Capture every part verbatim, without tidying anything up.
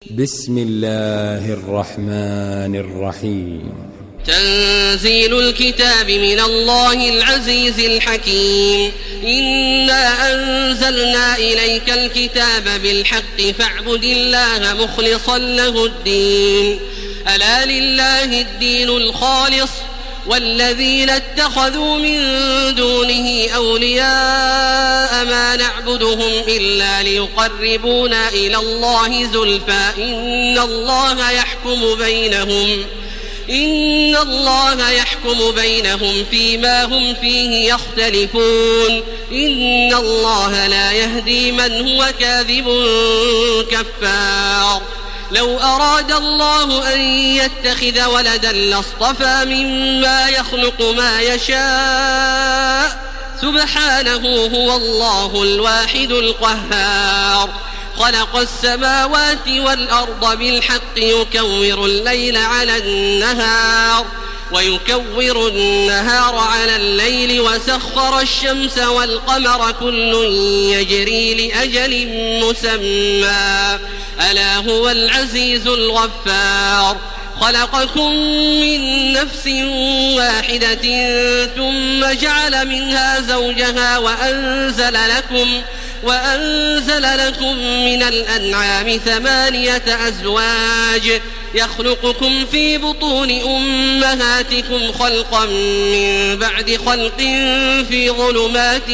بسم الله الرحمن الرحيم. تنزيل الكتاب من الله العزيز الحكيم. إنا أنزلنا إليك الكتاب بالحق فاعبد الله مخلصا له الدين. ألا لله الدين الخالص والذين اتخذوا من دونه أولياء ما نعبدهم إلا ليقربونا إلى الله زلفى إن الله يحكم بينهم إن الله يحكم بينهم فيما هم فيه يختلفون إن الله لا يهدي من هو كاذب كفار. لو أراد الله أن يتخذ ولدا لاصطفى مما يخلق ما يشاء سبحانه هو الله الواحد القهار. خلق السماوات والأرض بالحق يكور الليل على النهار ويكور النهار على الليل وسخر الشمس والقمر كل يجري لأجل مسمى ألا هو العزيز الغفار. خلقكم من نفس واحدة ثم جعل منها زوجها وأنزل لكم وأنزل لكم من الأنعام ثمانية أزواج يخلقكم في بطون أمهاتكم خلقا من بعد خلق في ظلمات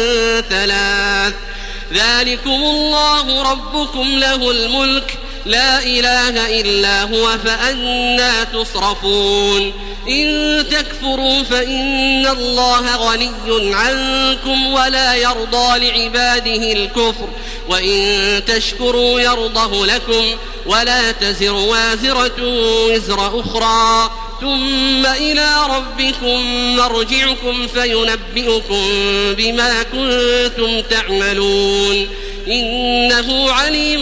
ثلاث ذلكم الله ربكم له الملك لا إله إلا هو فأنى تصرفون. إن تكفروا فإن الله غني عنكم ولا يرضى لعباده الكفر وإن تشكروا يرضه لكم ولا تزر وازرة وزر أخرى ثم إلى ربكم مرجعكم فينبئكم بما كنتم تعملون إنه عليم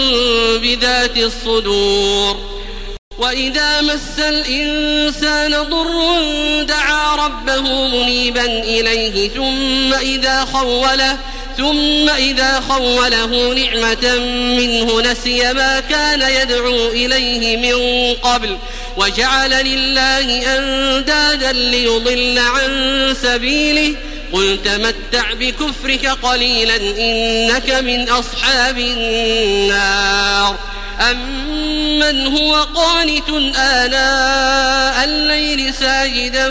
بذات الصدور. وإذا مس الإنسان ضر دعا ربه منيبا إليه ثم إذا خوله ثم إذا خوله نعمة منه نسي ما كان يدعو إليه من قبل وجعل لله أندادا ليضل عن سبيله قل تمتع بكفرك قليلا إنك من أصحاب النار. أمن هو قانت آناء الليل ساجدا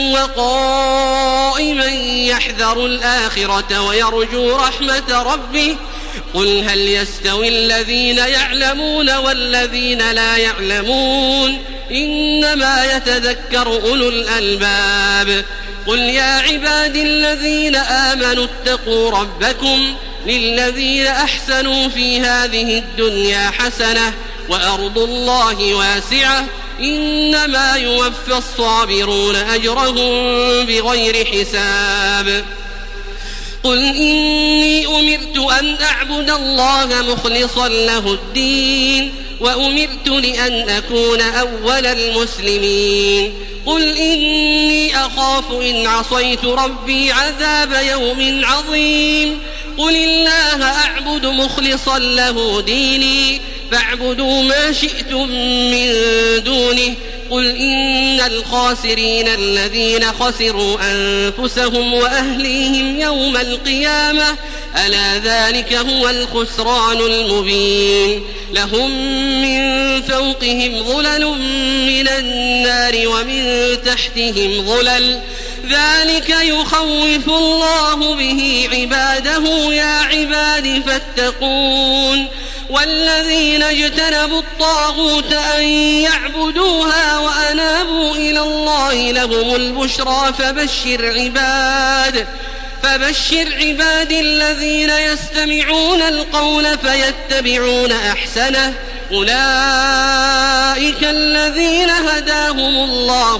وقائما يحذر الآخرة ويرجو رحمة ربه قل هل يستوي الذين يعلمون والذين لا يعلمون إنما يتذكر أولو الألباب. قل يا عبادي الذين آمنوا اتقوا ربكم للذين أحسنوا في هذه الدنيا حسنة وأرض الله واسعة إنما يوفى الصابرون أجرهم بغير حساب. قل إني أمرت أن أعبد الله مخلصا له الدين وأمرت لأن أكون أول المسلمين. قل إني أخاف إن عصيت ربي عذاب يوم عظيم. قل الله أعبد مخلصا له ديني فاعبدوا ما شئتم من دونه. قل إن الخاسرين الذين خسروا أنفسهم وأهليهم يوم القيامة ألا ذلك هو الخسران المبين. لهم من فوقهم ظلل من النار ومن تحتهم ظلل ذلك يخوف الله به عباده يا عباد فاتقون. والذين اجتنبوا الطاغوت أن يعبدوها وأنابوا إلى الله لهم البشرى فبشر عباد فبشر عباد الذين يستمعون القول فيتبعون أحسنه أولئك الذين هداهم الله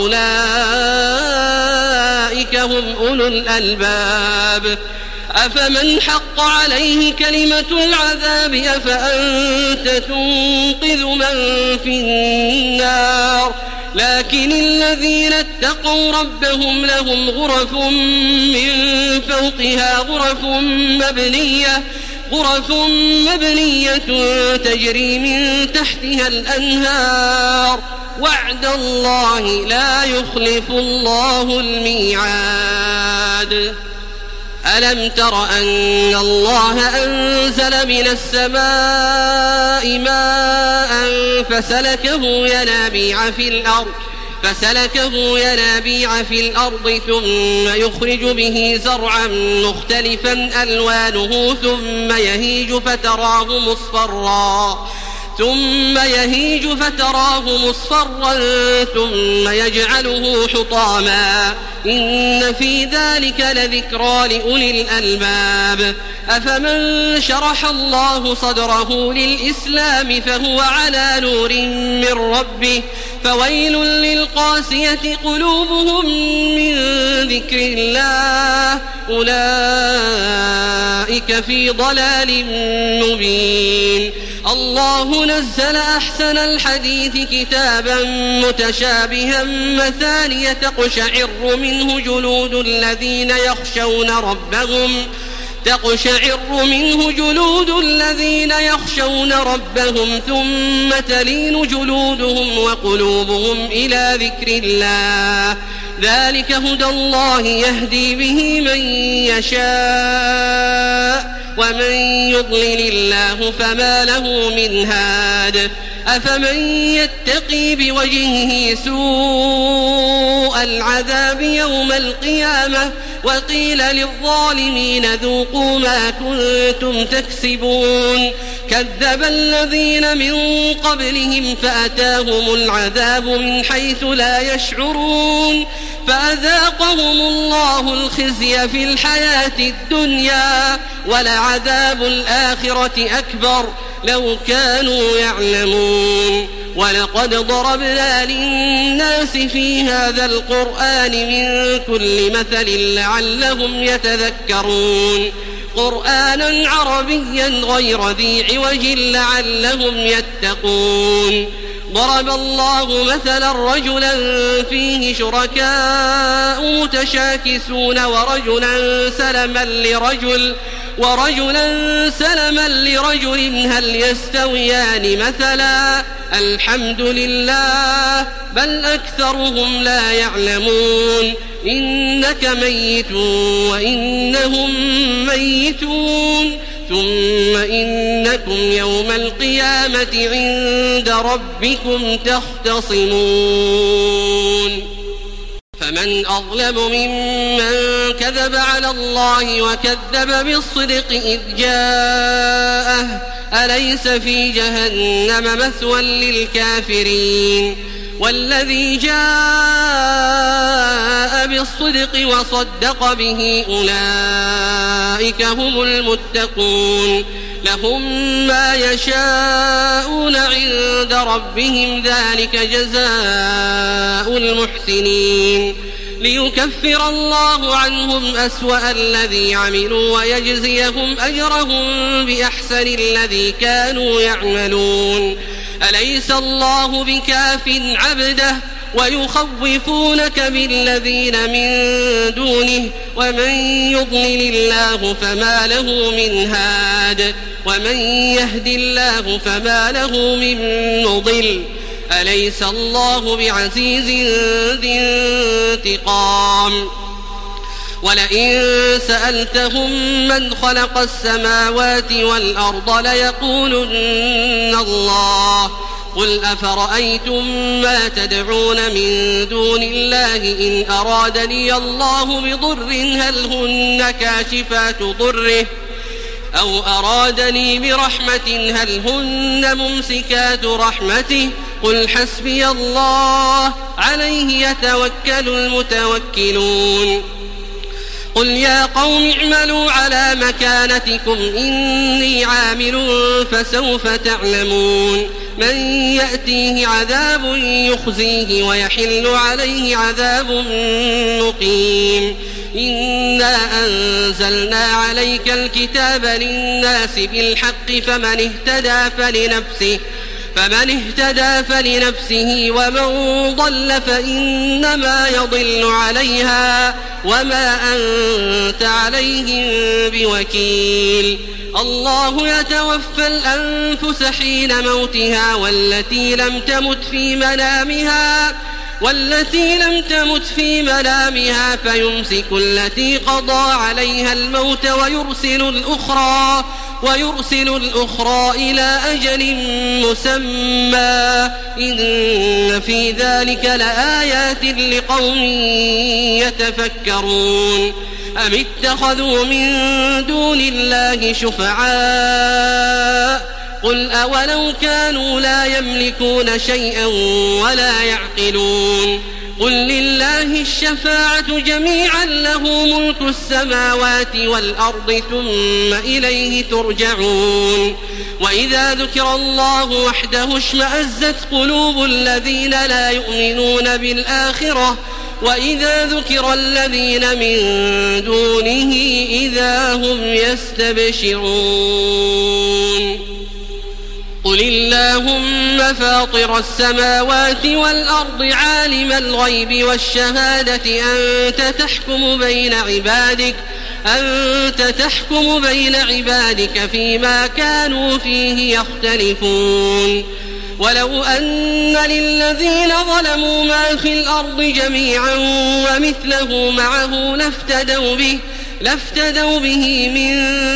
وأولئك هم أولو الألباب. أفمن حق عليه كلمة العذاب أفأنت تنقذ من في النار. لكن الذين اتقوا ربهم لهم غرف من فوقها غرف مبنية غرف مبنية تجري من تحتها الأنهار وعد الله لا يخلف الله الميعاد. ألم تر أن الله أنزل من السماء ماء فسلكه ينابيع في الأرض فسلكه ينابيع في الأرض ثم يخرج به زرعا مختلفا ألوانه ثم يهيج فتراه مصفرا ثم يهيج فتراه مصفرا ثم يجعله حطاما إن في ذلك لذكرى لأولي الألباب. أفمن شرح الله صدره للإسلام فهو على نور من ربه فويل للقاسية قلوبهم من ذكر الله أولئك في ضلال مبين. الله نزل أحسن الحديث كتابا متشابها مثانية تقشعر منه جلود الذين يخشون ربهم تقشعر منه جلود الذين يخشون ربهم ثم تلين جلودهم وقلوبهم إلى ذكر الله ذلك هدى الله يهدي به من يشاء ومن يضلل الله فما له من هاد. أفمن يتقي بوجهه سوء العذاب يوم القيامة وقيل للظالمين ذوقوا ما كنتم تكسبون كذب الذين من قبلهم فأتاهم العذاب من حيث لا يشعرون فأذاقهم الله الخزي في الحياة الدنيا ولعذاب الآخرة أكبر لو كانوا يعلمون. ولقد ضربنا للناس في هذا القرآن من كل مثل لعلهم يتذكرون قرآنا عربيا غير ذي عوج لعلهم يتقون. ضرب الله مثلا رجلا فيه شركاء متشاكسون ورجلا سلما لرجل ورجلا سلما لرجل هل يستويان مثلا الحمد لله بل أكثرهم لا يعلمون. إنك ميت وإنهم ميتون ثم إنكم يوم القيامة عند ربكم تختصمون. فمن أظلم ممن كذب على الله وكذب بالصدق إذ جاءه أليس في جهنم مثوى للكافرين. والذي جاء بالصدق وصدق به أولئك هم المتقون لهم ما يشاءون عند ربهم ذلك جزاء المحسنين ليكفر الله عنهم أسوأ الذي عملوا ويجزيهم أجرهم بأحسن الذي كانوا يعملون. أليس الله بكاف عبده ويخوفونك بالذين من دونه ومن يضلل الله فما له من هاد ومن يهد الله فما له من مضل. أليس الله بعزيز ذي انتقام. ولئن سألتهم من خلق السماوات والأرض ليقولن الله قل أفرأيتم ما تدعون من دون الله إن أرادني الله بضر هل هن كاشفات ضره أو أرادني برحمة هل هن ممسكات رحمته قل حسبي الله عليه يتوكل المتوكلون. قل يا قوم اعملوا على مكانتكم إني عامل فسوف تعلمون من يأتيه عذاب يخزيه ويحل عليه عذاب مقيم. إنا أنزلنا عليك الكتاب للناس بالحق فمن اهتدى فلنفسه فمن اهتدى فلنفسه ومن ضل فإنما يضل عليها وما أنت عليهم بوكيل. الله يتوفى الأنفس حين موتها والتي لم تمت في منامها والتي لم تمت في منامها فيمسك التي قضى عليها الموت ويرسل الأخرى ويرسل الأخرى إلى أجل مسمى إن في ذلك لآيات لقوم يتفكرون أم اتخذوا من دون الله شفعاء قل أولو كانوا لا يملكون شيئا ولا يعقلون قل لله الشفاعة جميعا له ملك السماوات والأرض ثم إليه ترجعون وإذا ذكر الله وحده اشمأزت قلوب الذين لا يؤمنون بالآخرة وإذا ذكر الذين من دونه إذا هم يستبشرون قل اللهم فاطر السماوات والأرض عالم الغيب والشهادة أنت تحكم بين عبادك أنت تحكم بين عبادك فيما كانوا فيه يختلفون ولو أن للذين ظلموا ما في الأرض جميعا ومثله معه لافتدوا به لافتدوا به من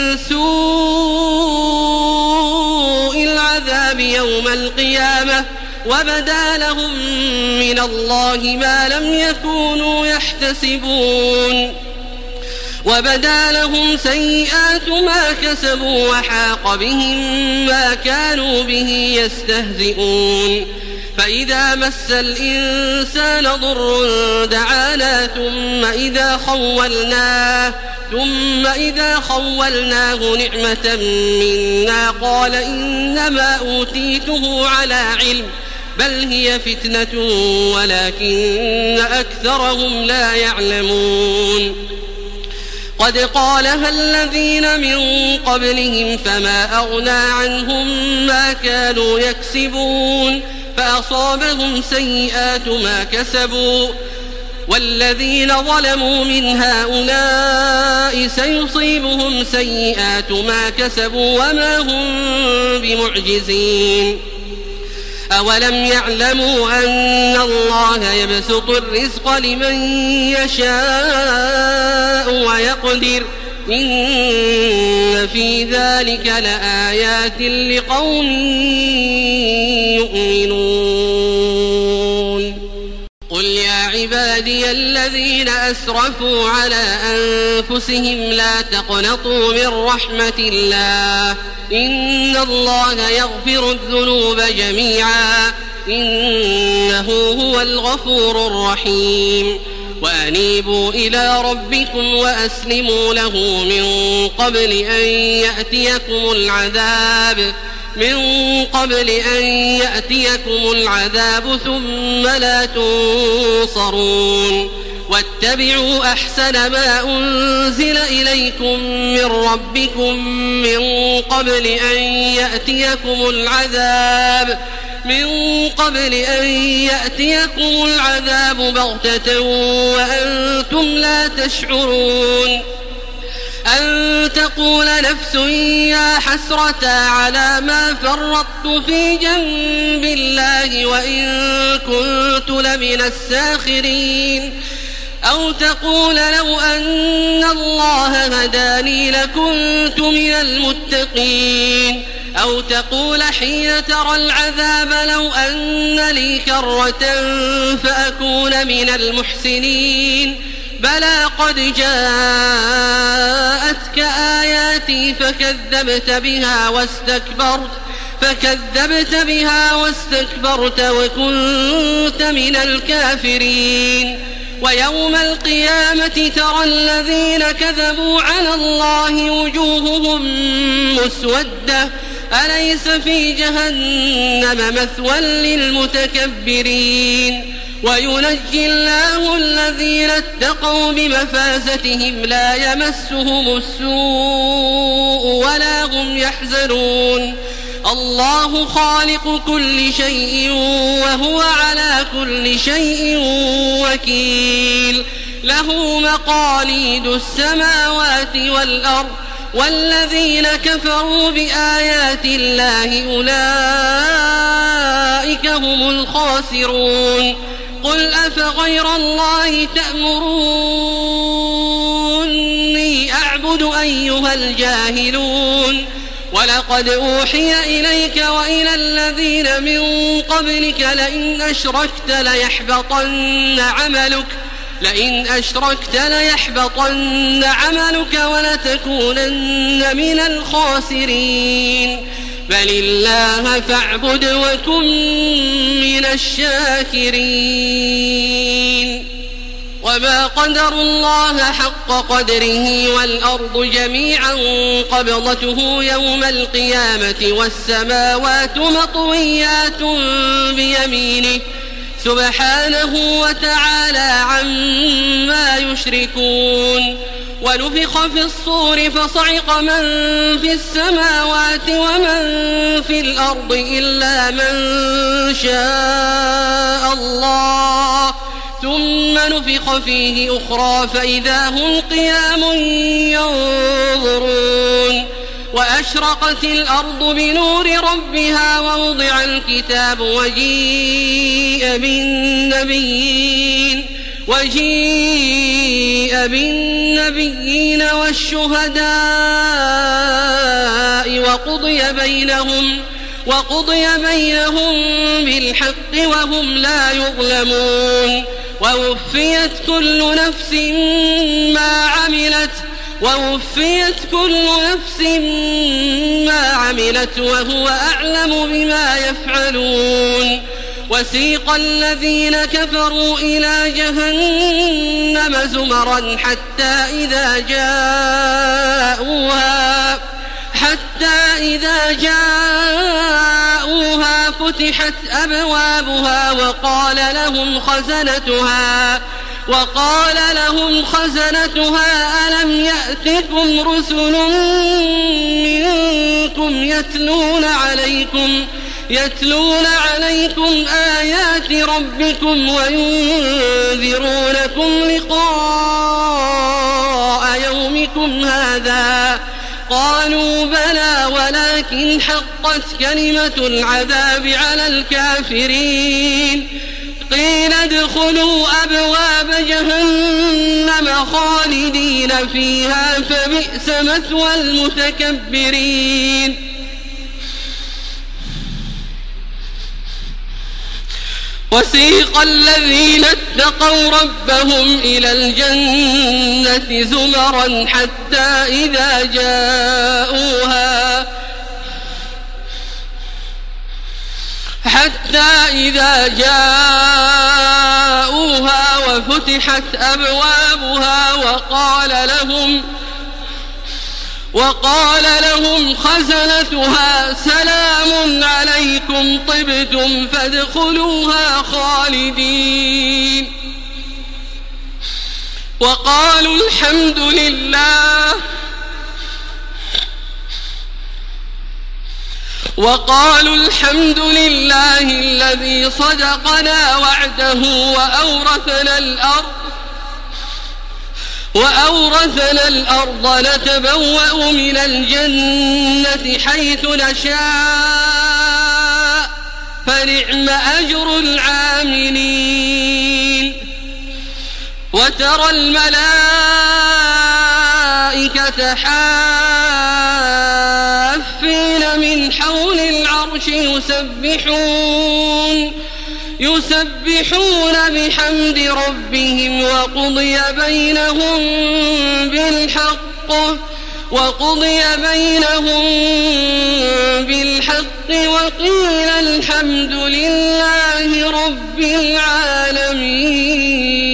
سوء العذاب يوم القيامة وبدا لهم من الله ما لم يكونوا يحتسبون وبدا لهم سيئات ما كسبوا وحاق بهم ما كانوا به يستهزئون فإذا مس الإنسان ضر دعانا ثم إذا خولناه ثم إذا خولناه نعمة منا قال إنما أوتيته على علم بل هي فتنة ولكن أكثرهم لا يعلمون قد قالها الذين من قبلهم فما أغنى عنهم ما كانوا يكسبون فأصابهم سيئات ما كسبوا والذين ظلموا من هؤلاء سيصيبهم سيئات ما كسبوا وما هم بمعجزين أولم يعلموا أن الله يبسط الرزق لمن يشاء ويقدر إن في ذلك لآيات لقوم يؤمنون قل يا عبادي الذين أسرفوا على أنفسهم لا تقنطوا من رحمة الله إن الله يغفر الذنوب جميعا إنه هو الغفور الرحيم وأنيبوا إلى ربكم وأسلموا له من قبل أن يأتيكم العذاب من قبل أن يأتيكم العذاب ثم لا تنصرون واتبعوا أحسن ما أنزل إليكم من ربكم من قبل أن يأتيكم العذاب من قبل أن يأتيكم العذاب بغتة وأنتم لا تشعرون أن تقول نفس يا حسرة على ما فرطت في جنب الله وإن كنت لمن الساخرين أو تقول لو أن الله هداني لكنت من المتقين أو تقول حين ترى العذاب لو أن لي كرة فأكون من المحسنين بلى قد جاءتك آياتي فكذبت بها واستكبرت فكذبت بها واستكبرت وكنت من الكافرين ويوم القيامة ترى الذين كذبوا على الله وجوههم مسودة أليس في جهنم مثوى للمتكبرين وينجي الله الذين اتقوا بمفازتهم لا يمسهم السوء ولا هم يحزنون الله خالق كل شيء وهو على كل شيء وكيل له مقاليد السماوات والأرض والذين كفروا بآيات الله أولئك هم الخاسرون قل أفغير الله تأمروني أعبد أيها الجاهلون ولقد أوحي إليك وإلى الذين من قبلك لئن أشركت ليحبطن عملك لئن أشركت ليحبطن عملك ولتكونن من الخاسرين بل الله فاعبد وكن من الشاكرين وما قدروا الله حق قدره والأرض جميعا قبضته يوم القيامة والسماوات مطويات بيمينه سبحانه وتعالى عما يشركون ونفخ في الصور فصعق من في السماوات ومن في الأرض إلا من شاء الله ثم نفخ فيه أخرى فإذا هم قيام ينظرون وأشرقت الأرض بنور ربها ووضع الكتاب وجيء بالنبيين وجيء بالنبيين والشهداء وقضي بينهم وقضي بينهم بالحق وهم لا يظلمون ووفيت كل نفس ما عملت ووفيت كل نفس ما عملت وهو أعلم بما يفعلون وسيق الذين كفروا إلى جهنم زمرا حتى إذا جاءوها حتى إذا جاءوها فتحت أبوابها وقال لهم خزنتها وقال لهم خزنتها ألم يأتكم رسل منكم يتلون عليكم يتلون عليكم آيات ربكم وينذرونكم لقاء يومكم هذا قالوا بلى ولكن حقت كلمة العذاب على الكافرين قيل ادخلوا أبواب جهنم خالدين فيها فبئس مثوى المتكبرين وسيق الذين اتقوا ربهم إلى الجنة زمرا حتى إذا جاءوها حتى إذا جاءوها وفتحت أبوابها وقال لهم وقال لهم خزنتها سلام عليكم طبتم فادخلوها خالدين وقالوا الحمد لله وقالوا الحمد لله الذي صدقنا وعده وأورثنا الأرض وأورثنا الأرض نتبوأ من الجنة حيث نشاء فنعم أجر العاملين وترى الملائكة حافين من حول العرش يسبحون يسبحون بحمد ربهم وقضي بينهم بالحق وقضي بينهم بالحق وقيل الحمد لله رب العالمين.